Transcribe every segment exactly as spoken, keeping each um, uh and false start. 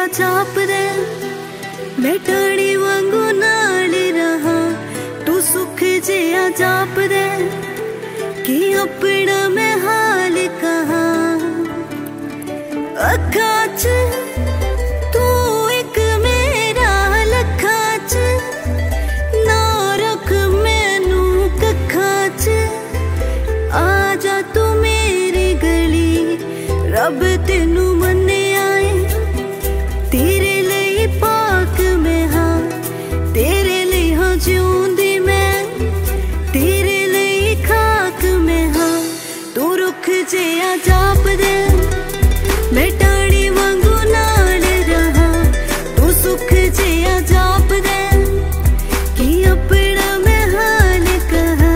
चाप दे, मैं टाणी वांगू नाल रहा, तू सुख जिया चाप दे कि अपना मैं हाल कहा। अखा च तू एक मेरा लखा च, ना रख मैनू कखा च, आजा तू मेरी गली, रब तेनू मन्ने आए, तेरे लिए पाक मैं हाँ, तेरे लिए हाँ जिऊंदी मैं, तेरे लिए खाक मैं हाँ। तू रुख जिया जाप दे, मैं टाणी वांगू नाल रहा, तू सुख जिया जाप दे कि अपना मैं हाल कहा।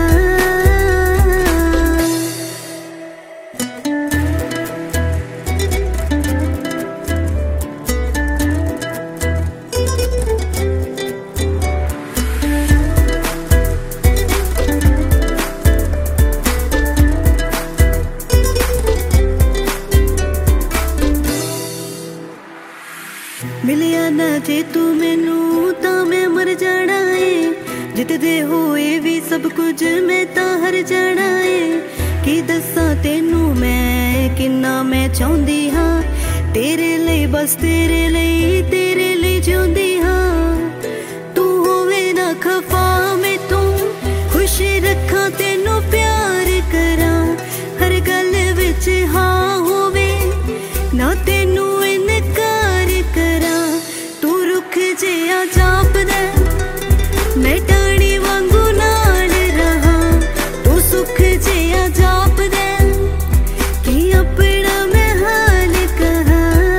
मिलिया ना जे तू मैनू तां मैं मर जाना है, जितदे होए भी सब कुछ मैं तां हर जाना है। की दस्सां तेनू मैं किन्ना मैं चाहुंदी हाँ, तेरे लिए बस तेरे लिए तेरे लिए जिउंदी हाँ। तू होवे ना खफा मैं तू खुश रखा, तेनू प्यार करा, हर गल विच हाँ होवे ना तेनू इनकार करा। तू रुख जिया जाप दे, मैं टाणी वांगू नाल रहा, तू सुख जिया जाप दे कि अपना मैं हाल कहा।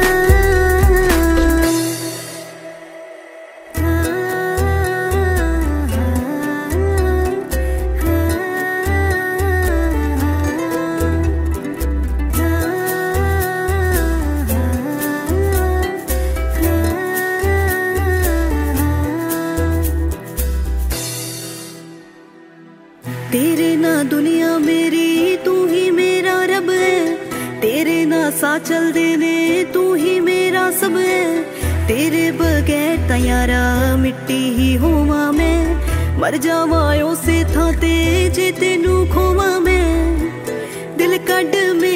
तेरे ना दुनिया मेरी, तू ही मेरा रब है, तेरे ना सा चल देने, तू ही मेरा सब है। तेरे बगैर तैयारा मिट्टी ही होवा मैं, मर जावा उसे थां ते जे तेनू खोवा मैं। दिल कड में